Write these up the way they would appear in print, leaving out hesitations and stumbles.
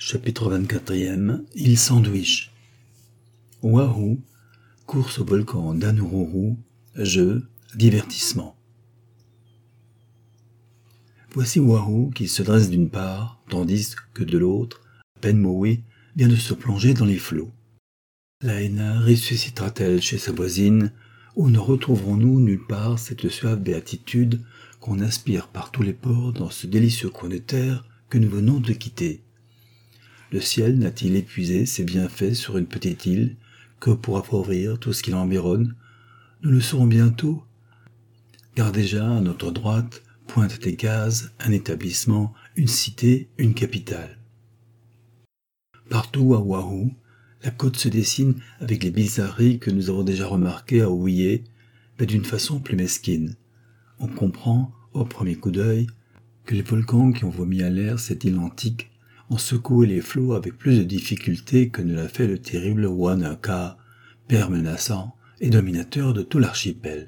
Chapitre 24e, île Sandwich. Oahu, course au volcan d'Anururu, jeu, divertissement. Voici Oahu qui se dresse d'une part, tandis que de l'autre, Penmaui vient de se plonger dans les flots. Laena ressuscitera-t-elle chez sa voisine, ou ne retrouverons-nous nulle part cette suave béatitude qu'on aspire par tous les pores dans ce délicieux coin de terre que nous venons de quitter? Le ciel n'a-t-il épuisé ses bienfaits sur une petite île que pour appauvrir tout ce qui l'environne? Nous le saurons bientôt, car déjà à notre droite pointent des cases, un établissement, une cité, une capitale. Partout à Oahu, la côte se dessine avec les bizarreries que nous avons déjà remarquées à Hawaii, mais d'une façon plus mesquine. On comprend, au premier coup d'œil, que les volcans qui ont vomi à l'air cette île antique ont secoué les flots avec plus de difficulté que ne l'a fait le terrible Wanaka, père menaçant et dominateur de tout l'archipel.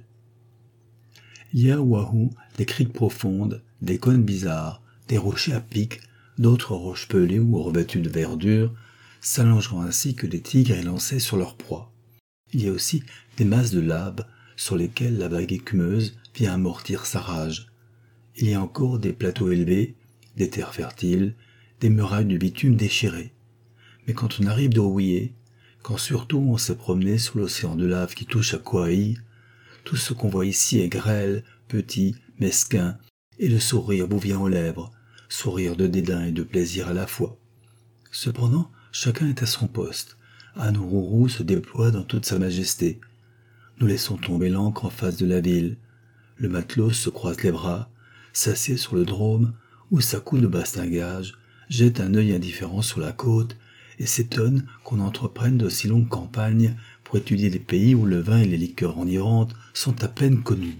Il y a à Oahu des criques profondes, des cônes bizarres, des rochers à pic, d'autres roches pelées ou revêtues de verdure, s'allongeant ainsi que des tigres élancés sur leur proie. Il y a aussi des masses de lave sur lesquelles la vague écumeuse vient amortir sa rage. Il y a encore des plateaux élevés, des terres fertiles, des murailles de bitume déchirées. Mais quand on arrive d'Hawaii, quand surtout on s'est promené sur l'océan de lave qui touche à Kauai, tout ce qu'on voit ici est grêle, petit, mesquin, et le sourire vous vient aux lèvres, sourire de dédain et de plaisir à la fois. Cependant, chacun est à son poste. Anururu se déploie dans toute sa majesté. Nous laissons tomber l'ancre en face de la ville. Le matelot se croise les bras, s'assied sur le drôme où sa coupe de bastingage jette un œil indifférent sur la côte et s'étonne qu'on entreprenne d'aussi longues campagnes pour étudier les pays où le vin et les liqueurs enivrantes sont à peine connus.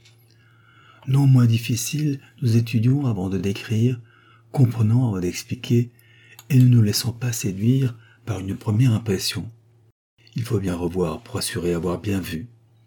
Non moins difficile, nous étudions avant de décrire, comprenons avant d'expliquer, et ne nous laissons pas séduire par une première impression. Il faut bien revoir pour assurer avoir bien vu.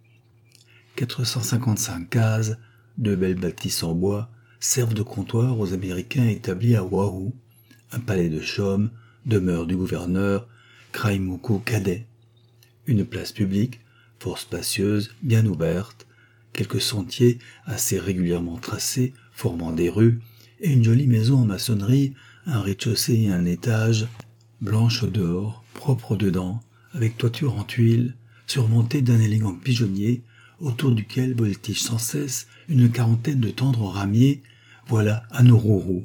455 cases, deux belles bâtisses en bois, servent de comptoir aux Américains établis à Oahu, un palais de chaume, demeure du gouverneur, Kraimoku cadet. Une place publique, fort spacieuse, bien ouverte, quelques sentiers assez régulièrement tracés, formant des rues, et une jolie maison en maçonnerie, un rez-de-chaussée et un étage, blanche au dehors, propre au dedans, avec toiture en tuiles, surmontée d'un élégant pigeonnier, autour duquel voltige sans cesse une quarantaine de tendres ramiers. Voilà Anururu.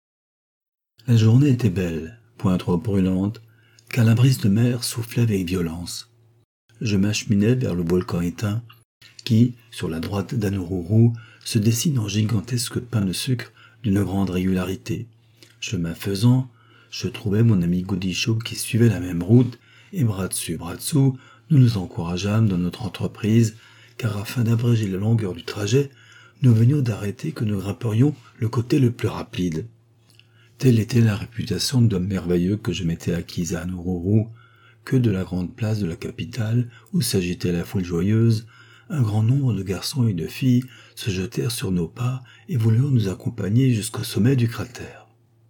La journée était belle, point trop brûlante, car la brise de mer soufflait avec violence. Je m'acheminais vers le volcan éteint, qui, sur la droite d'Anururu, se dessine en gigantesque pain de sucre d'une grande régularité. Chemin faisant, je trouvai mon ami Godichau qui suivait la même route, et bras dessus, bras dessous, nous nous encourageâmes dans notre entreprise, car afin d'abréger la longueur du trajet, nous venions d'arrêter que nous grimperions le côté le plus rapide. Telle était la réputation d'homme merveilleux que je m'étais acquise à Anururu, que de la grande place de la capitale, où s'agitait la foule joyeuse, un grand nombre de garçons et de filles se jetèrent sur nos pas et voulurent nous accompagner jusqu'au sommet du cratère.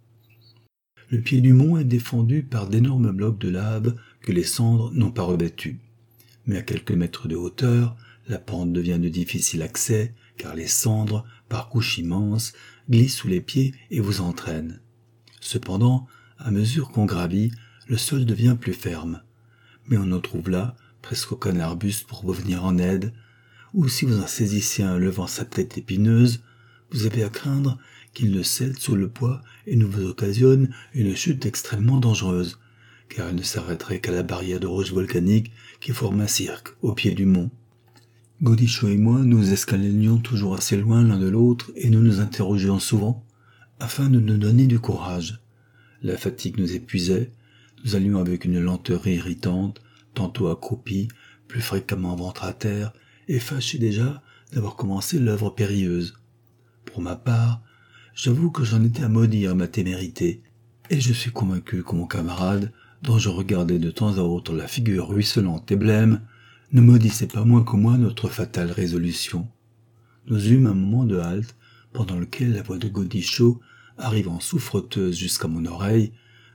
Le pied du mont est défendu par d'énormes blocs de lave que les cendres n'ont pas revêtus. Mais à quelques mètres de hauteur, la pente devient de difficile accès, car les cendres, par couches immenses, glissent sous les pieds et vous entraînent. Cependant, à mesure qu'on gravit, le sol devient plus ferme. Mais on en trouve là presque aucun arbuste pour vous venir en aide, ou si vous en saisissez un levant sa tête épineuse, vous avez à craindre qu'il ne cède sous le poids et ne vous occasionne une chute extrêmement dangereuse, car elle ne s'arrêterait qu'à la barrière de roches volcaniques qui forme un cirque au pied du mont. Godichau et moi nous escalonions toujours assez loin l'un de l'autre et nous nous interrogions souvent, afin de nous donner du courage. La fatigue nous épuisait, nous allions avec une lenteur irritante, tantôt accroupis, plus fréquemment ventre à terre, et fâchés déjà d'avoir commencé l'œuvre périlleuse. Pour ma part, j'avoue que j'en étais à maudire ma témérité, et je suis convaincu que mon camarade, dont je regardais de temps à autre la figure ruisselante et blême, ne maudissait pas moins que moi notre fatale résolution. Nous eûmes un moment de halte, pendant lequel la voix de Godichau, arrivant souffreteuse jusqu'à mon oreille,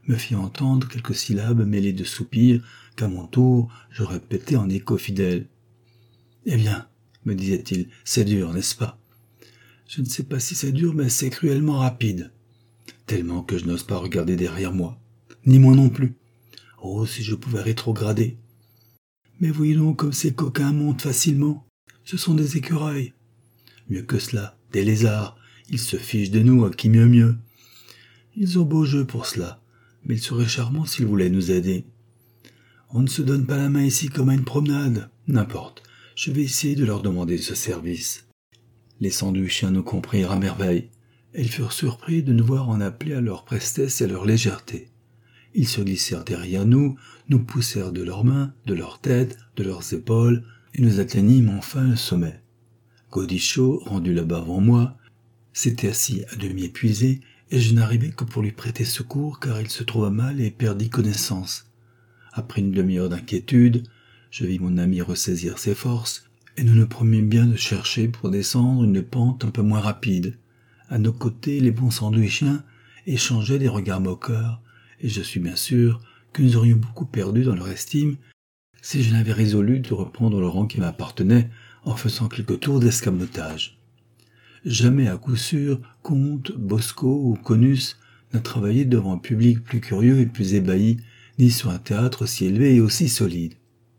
me fit entendre quelques syllabes mêlées de soupirs qu'à mon tour je répétais en écho fidèle. « Eh bien, me disait-il, c'est dur, n'est-ce pas ? Je ne sais pas si c'est dur, mais c'est cruellement rapide. Tellement que je n'ose pas regarder derrière moi. Ni moi non plus. Oh, si je pouvais rétrograder. Mais voyez donc comme ces coquins montent facilement. Ce sont des écureuils. Mieux que cela, des lézards. Ils se fichent de nous, à qui mieux. Ils ont beau jeu pour cela, mais ils seraient charmants s'ils voulaient nous aider. On ne se donne pas la main ici comme à une promenade. N'importe, je vais essayer de leur demander ce service. » Les sandwichiens nous comprirent à merveille, et ils furent surpris de nous voir en appeler à leur prestesse et à leur légèreté. Ils se glissèrent derrière nous poussèrent de leurs mains, de leurs têtes, de leurs épaules, et nous atteignîmes enfin le sommet. Gaudichaud, rendu là-bas avant moi, s'était assis à demi épuisé, et je n'arrivai que pour lui prêter secours car il se trouva mal et perdit connaissance. Après une demi-heure d'inquiétude, je vis mon ami ressaisir ses forces, et nous nous promîmes bien de chercher pour descendre une pente un peu moins rapide. À nos côtés, les bons sandwichiens échangeaient des regards moqueurs, et je suis bien sûr que nous aurions beaucoup perdu dans leur estime si je n'avais résolu de reprendre le rang qui m'appartenait en faisant quelques tours d'escamotage. Jamais à coup sûr, Comte, Bosco ou Conus n'a travaillé devant un public plus curieux et plus ébahi, ni sur un théâtre aussi élevé et aussi solide.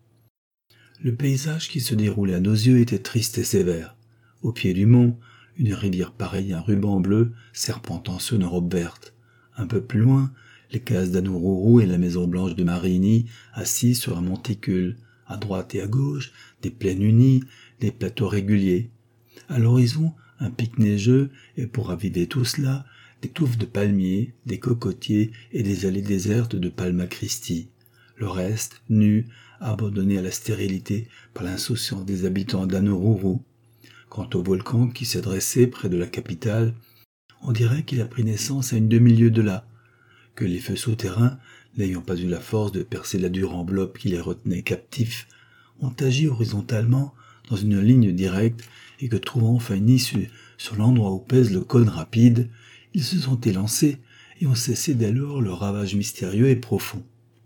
Le paysage qui se déroulait à nos yeux était triste et sévère. Au pied du mont, une rivière pareille à un ruban bleu serpentant sur une robe verte. Un peu plus loin, les cases d'Anourourou et la maison blanche de Marigny assis sur un monticule. À droite et à gauche, des plaines unies, des plateaux réguliers. À l'horizon, un pic neigeux, et pour raviver tout cela, des touffes de palmiers, des cocotiers et des allées désertes de Palma Christi. Le reste, nu, abandonné à la stérilité par l'insouciance des habitants d'Anourourou. Quant au volcan qui s'est dressé près de la capitale, on dirait qu'il a pris naissance à une demi-lieue de là, que les feux souterrains, n'ayant pas eu la force de percer la dure enveloppe qui les retenait captifs, ont agi horizontalement dans une ligne directe et que trouvant enfin une issue sur l'endroit où pèse le cône rapide, ils se sont élancés et ont cessé dès lors leur ravage mystérieux et profond.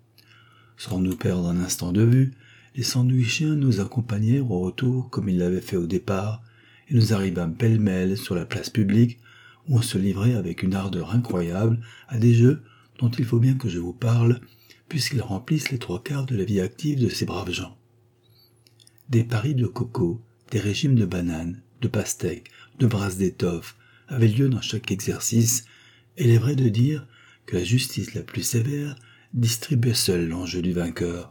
Sans nous perdre un instant de vue, les sandwichiens nous accompagnèrent au retour comme ils l'avaient fait au départ, et nous arrivâmes pêle-mêle sur la place publique où on se livrait avec une ardeur incroyable à des jeux dont il faut bien que je vous parle, puisqu'ils remplissent les 3/4 de la vie active de ces braves gens. Des paris de coco, des régimes de bananes, de pastèques, de brasses d'étoffe avaient lieu dans chaque exercice, et il est vrai de dire que la justice la plus sévère distribuait seule l'enjeu du vainqueur.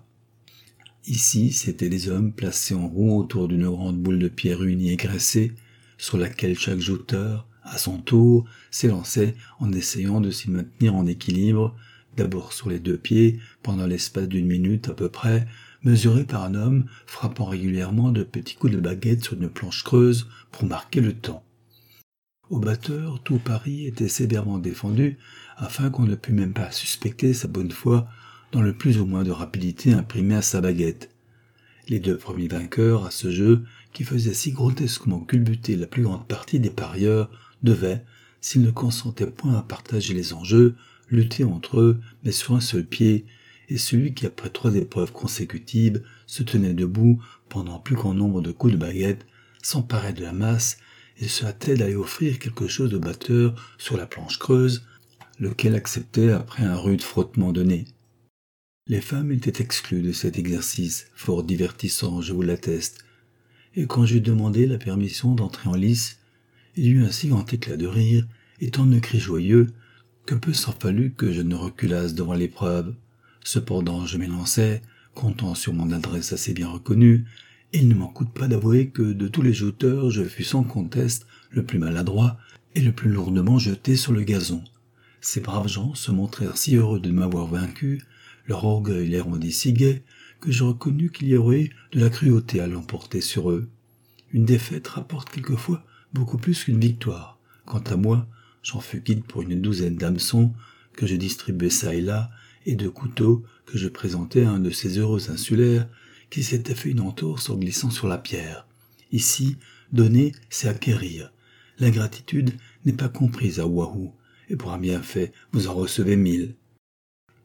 Ici, c'étaient des hommes placés en roue autour d'une grande boule de pierre unie et graissée, sur laquelle chaque jouteur, à son tour, s'élançait en essayant de s'y maintenir en équilibre, d'abord sur les 2 pieds, pendant l'espace d'1 minute à peu près, mesuré par un homme frappant régulièrement de petits coups de baguette sur une planche creuse pour marquer le temps. Au batteur, tout pari était sévèrement défendu, afin qu'on ne pût même pas suspecter sa bonne foi dans le plus ou moins de rapidité imprimée à sa baguette. Les 2 premiers vainqueurs à ce jeu, qui faisait si grotesquement culbuter la plus grande partie des parieurs, devaient, s'ils ne consentaient point à partager les enjeux, lutter entre eux, mais sur un seul pied, et celui qui, après 3 épreuves consécutives, se tenait debout pendant plus grand nombre de coups de baguette, s'emparait de la masse et se hâtait d'aller offrir quelque chose au batteur sur la planche creuse, lequel acceptait après un rude frottement de nez. Les femmes étaient exclues de cet exercice, fort divertissant, je vous l'atteste, et quand j'eus demandé la permission d'entrer en lice, il y eut un si grand éclat de rire et tant de cris joyeux que peu s'en fallut que je ne reculasse devant l'épreuve. Cependant, je m'élançai, comptant sur mon adresse assez bien reconnue, et il ne m'en coûte pas d'avouer que de tous les jouteurs, je fus sans conteste le plus maladroit et le plus lourdement jeté sur le gazon. Ces braves gens se montrèrent si heureux de m'avoir vaincu, leur orgueil les rendit si gais, que je reconnus qu'il y aurait de la cruauté à l'emporter sur eux. Une défaite rapporte quelquefois beaucoup plus qu'une victoire. Quant à moi, j'en fus quitte pour une 12aine d'hameçons que je distribuais çà et là, et de couteaux que je présentais à un de ces heureux insulaires qui s'était fait une entorse en glissant sur la pierre. Ici, donner, c'est acquérir. L'ingratitude n'est pas comprise à Oahu, et pour un bienfait, vous en recevez 1000.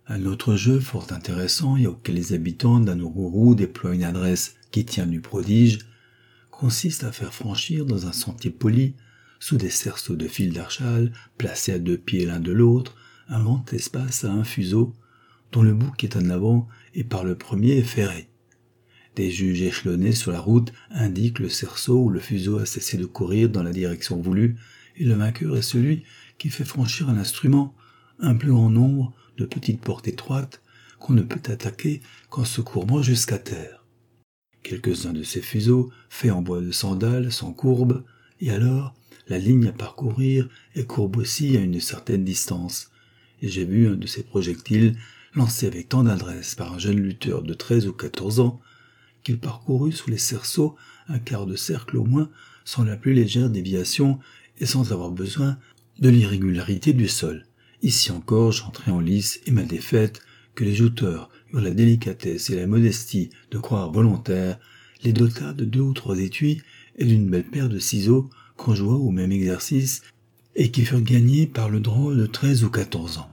Un autre jeu fort intéressant et auquel les habitants d'Anururu déploient une adresse qui tient du prodige consiste à faire franchir dans un sentier poli, sous des cerceaux de fil d'archal placés à 2 pieds l'un de l'autre, un grand espace à un fuseau dont le bouc est en avant et par le premier est ferré. Des juges échelonnés sur la route indiquent le cerceau où le fuseau a cessé de courir dans la direction voulue, et le vainqueur est celui qui fait franchir un instrument, un plus grand nombre de petites portes étroites qu'on ne peut attaquer qu'en se courbant jusqu'à terre. Quelques-uns de ces fuseaux, faits en bois de sandales, sont courbes, et alors la ligne à parcourir est courbe aussi à une certaine distance, et j'ai vu un de ces projectiles lancé avec tant d'adresse par un jeune lutteur de 13 ou 14 ans, qu'il parcourut sous les cerceaux un quart de cercle au moins sans la plus légère déviation et sans avoir besoin de l'irrégularité du sol. Ici encore, j'entrai en lice et ma défaite, que les jouteurs eurent la délicatesse et la modestie de croire volontaires, les dota de 2 ou 3 étuis et d'une belle paire de ciseaux qu'on joua au même exercice et qui furent gagnés par le drôle de 13 ou 14 ans.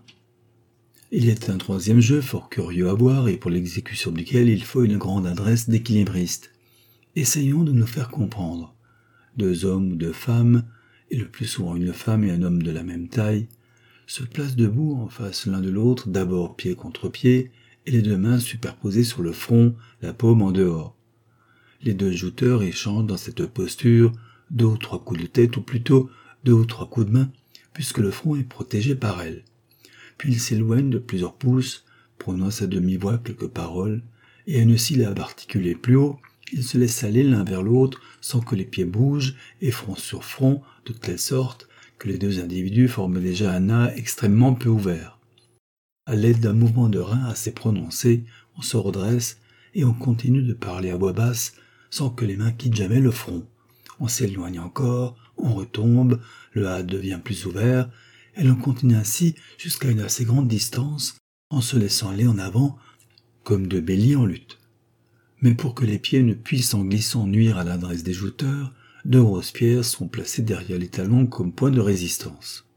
Il y a un troisième jeu fort curieux à voir et pour l'exécution duquel il faut une grande adresse d'équilibriste. Essayons de nous faire comprendre. 2 hommes ou 2 femmes, et le plus souvent une femme et un homme de la même taille, se placent debout en face l'un de l'autre, d'abord pied contre pied, et les 2 mains superposées sur le front, la paume en dehors. Les 2 jouteurs échangent dans cette posture 2 ou 3 coups de tête, ou plutôt 2 ou 3 coups de main, puisque le front est protégé par elle. Puis il s'éloigne de plusieurs pouces, prononce à demi-voix quelques paroles, et à une syllabe articulée plus haut, il se laisse aller l'un vers l'autre sans que les pieds bougent et front sur front, de telle sorte que les 2 individus forment déjà un A extrêmement peu ouvert. À l'aide d'un mouvement de rein assez prononcé, on se redresse et on continue de parler à voix basse sans que les mains quittent jamais le front. On s'éloigne encore, on retombe, le A devient plus ouvert, et l'on continue ainsi jusqu'à une assez grande distance, en se laissant aller en avant, comme 2 béliers en lutte. Mais pour que les pieds ne puissent en glissant nuire à l'adresse des jouteurs, 2 grosses pierres sont placées derrière les talons comme point de résistance.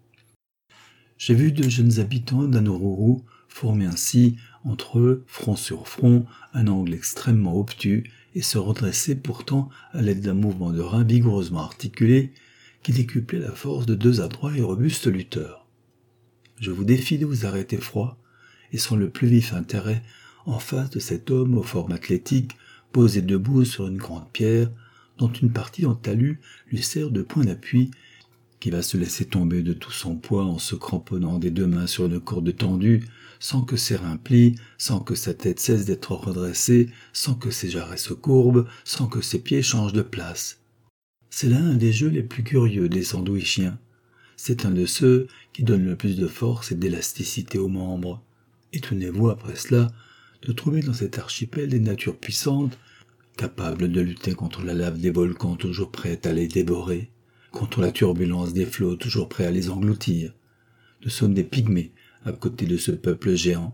J'ai vu 2 jeunes habitants d'Anururu former ainsi, entre eux, front sur front, un angle extrêmement obtus, et se redresser pourtant à l'aide d'un mouvement de rein vigoureusement articulé, qui décuplait la force de 2 adroits et robustes lutteurs. Je vous défie de vous arrêter froid, et sans le plus vif intérêt, en face de cet homme aux formes athlétiques, posé debout sur une grande pierre, dont une partie en talus lui sert de point d'appui, qui va se laisser tomber de tout son poids en se cramponnant des 2 mains sur une corde tendue, sans que ses reins plient, sans que sa tête cesse d'être redressée, sans que ses jarrets se courbent, sans que ses pieds changent de place. C'est là un des jeux les plus curieux des sandwichiens. C'est un de ceux qui donnent le plus de force et d'élasticité aux membres. Étonnez-vous après cela de trouver dans cet archipel des natures puissantes, capables de lutter contre la lave des volcans toujours prêtes à les dévorer, contre la turbulence des flots toujours prêts à les engloutir. Nous sommes des pygmées à côté de ce peuple géant.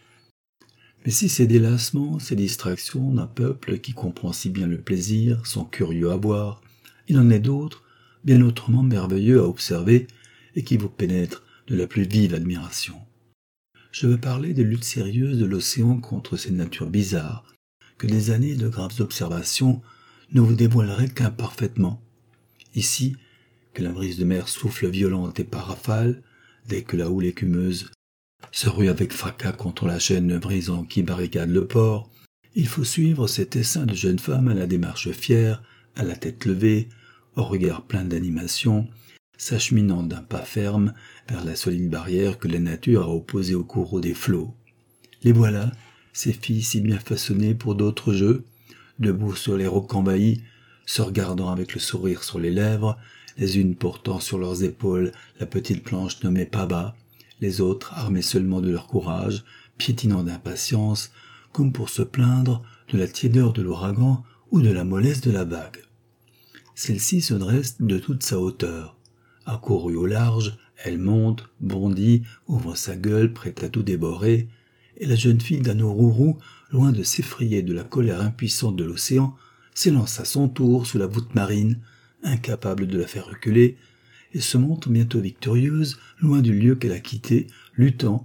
Mais si ces délassements, ces distractions d'un peuple qui comprend si bien le plaisir sont curieux à voir, il en est d'autres, bien autrement merveilleux à observer et qui vous pénètrent de la plus vive admiration. Je veux parler des luttes sérieuses de l'océan contre ces natures bizarres, que des années de graves observations ne vous dévoileraient qu'imparfaitement. Ici, que la brise de mer souffle violente et par rafales, dès que la houle écumeuse se rue avec fracas contre la chaîne brisant qui barricade le port, il faut suivre cet essaim de jeunes femmes à la démarche fière, à la tête levée, au regard plein d'animation, s'acheminant d'un pas ferme vers la solide barrière que la nature a opposée au courroux des flots. Les voilà, ces filles si bien façonnées pour d'autres jeux, debout sur les rocs envahis, se regardant avec le sourire sur les lèvres, les unes portant sur leurs épaules la petite planche nommée Paba, les autres armées seulement de leur courage, piétinant d'impatience, comme pour se plaindre de la tiédeur de l'ouragan ou de la mollesse de la vague. Celle-ci se dresse de toute sa hauteur. Accourue au large, elle monte, bondit, ouvre sa gueule, prête à tout dévorer, et la jeune fille d'Anururu, loin de s'effrayer de la colère impuissante de l'océan, s'élance à son tour sous la voûte marine, incapable de la faire reculer, et se montre bientôt victorieuse, loin du lieu qu'elle a quitté, luttant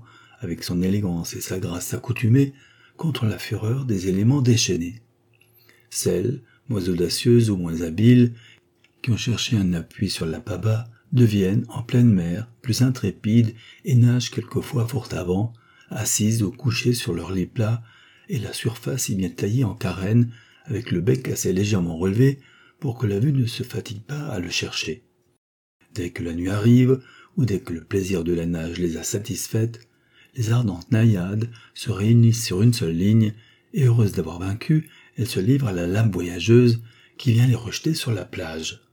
avec son élégance et sa grâce accoutumée, contre la fureur des éléments déchaînés. Celles, moins audacieuses ou moins habiles, qui ont cherché un appui sur l'appât deviennent, en pleine mer, plus intrépides et nagent quelquefois fort avant, assises ou couchées sur leur lit plat, et la surface si bien taillée en carène, avec le bec assez légèrement relevé, pour que la vue ne se fatigue pas à le chercher. Dès que la nuit arrive, ou dès que le plaisir de la nage les a satisfaites, les ardentes naïades se réunissent sur une seule ligne, et heureuses d'avoir vaincu, elles se livrent à la lame voyageuse qui vient les rejeter sur la plage.